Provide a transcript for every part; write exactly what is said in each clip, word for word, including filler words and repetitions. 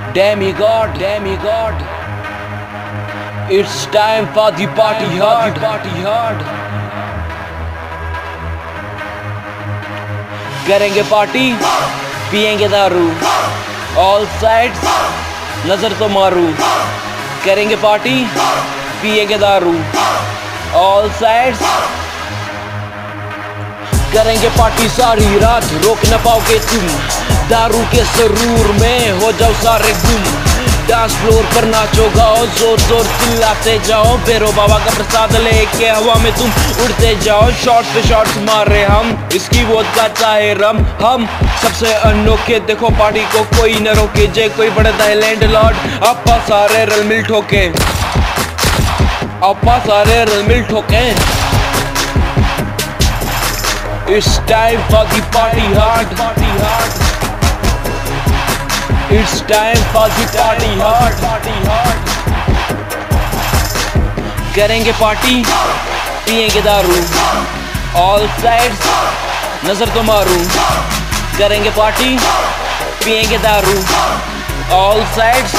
Demigod, demigod. It's time for the party hard, party hard. करेंगे party, पिएंगे दारू, all sides नजर तो मारू। करेंगे पार्टी, पिएंगे दारू, ऑल साइड्स। करेंगे पार्टी सारी रात, रोक न पाओगे तुम। दारू के सरूर में हो जाओ सारे गुम। डांस फ्लोर पर नाचो गाओ, जोर जोर चिल्लाते जाओ। भैरव बाबा का प्रसाद लेके हवा में तुम उड़ते जाओ। शॉट्स पे शॉट्स मार रहे हम, इसकी वोदका चाहे रम। हम सबसे अनोखे, देखो पार्टी को कोई न रोके। जे कोई बढ़ता है लैंडलॉर्ड, आपा सारे रल मिल ठोके। आपा सारे रल मिल ठोके। It's time for the party hard, party hard. It's time for the party hard, party hard. करेंगे पार्टी, पिएंगे दारू, all sides नजर तो मारू। करेंगे पार्टी, पिएंगे दारू, all sides।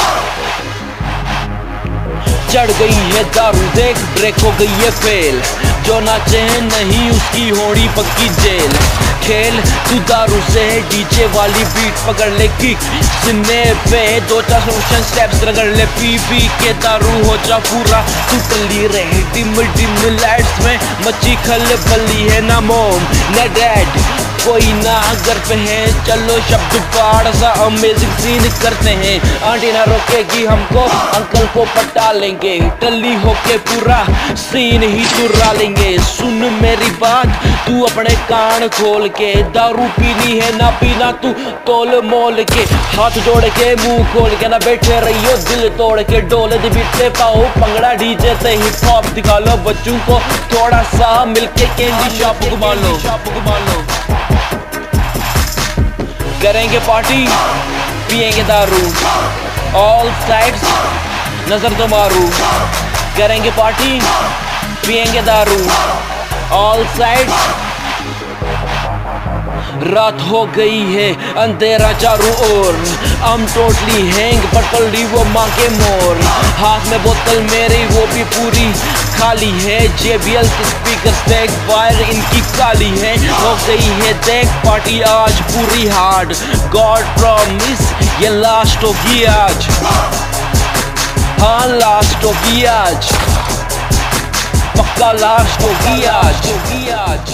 चढ़ गई है दारू देख, ब्रेक हो गई है फेल। जो नाचे हैं नहीं उसकी होड़ी पक्की जेल। खेल तू दारू से है, डीजे वाली बीट पकड़ ले किक। सीने पे दो चार सोशन स्टेप्स रगड़ ले। पी पी के दारू हो जा पूरा तू टल्ली रहे। डिम डिम लाइट्स में मची खल बल्ली है। ना मोम ना डैड कोई ना घर पे है। चलो शब्द पाड़ सा अमेजिंग सीन करते हैं। आंटी ना रोकेगी हमको, अंकल को पटा लेंगे। टल्ली होके पूरा सीन ही चुरा लेंगे। सुन मेरी बात तू अपने कान खोल के। दारू पीनी है ना पीना तू तोल मोल के। हाथ जोड़ के मुंह खोल के ना बैठे रहियो दिल तोड़ के। डोले दी बिटते पाओ पंगड़ा डीजे से हिप हॉप दिखा लो। बच्चों को थोड़ा सा मिलके कैंडी शॉप घुमा लो, शॉप घुमा लो। करेंगे पार्टी, पिएंगे दारू, ऑल साइड्स नजर तो मारू। करेंगे पार्टी, पिएंगे दारू, ऑल साइड्स। रात हो गई है अंधेरा चारों ओर। I'm totally hang पर पड़ी वो माँ के मोर। हाथ में बोतल मेरी वो भी पूरी खाली है। जे बी एल के स्पीकर स्टैक वायर इनकी काली है। हो गई है देख पार्टी आज पूरी हार्ड। गॉड प्रॉमिस ये लास्ट होगी आज। हाँ लास्ट होगी आज, पक्का लास्ट होगी आज, होगी आज।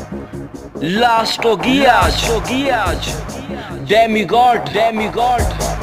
लास्ट होगी आज, होगी आज। Demigod, demigod.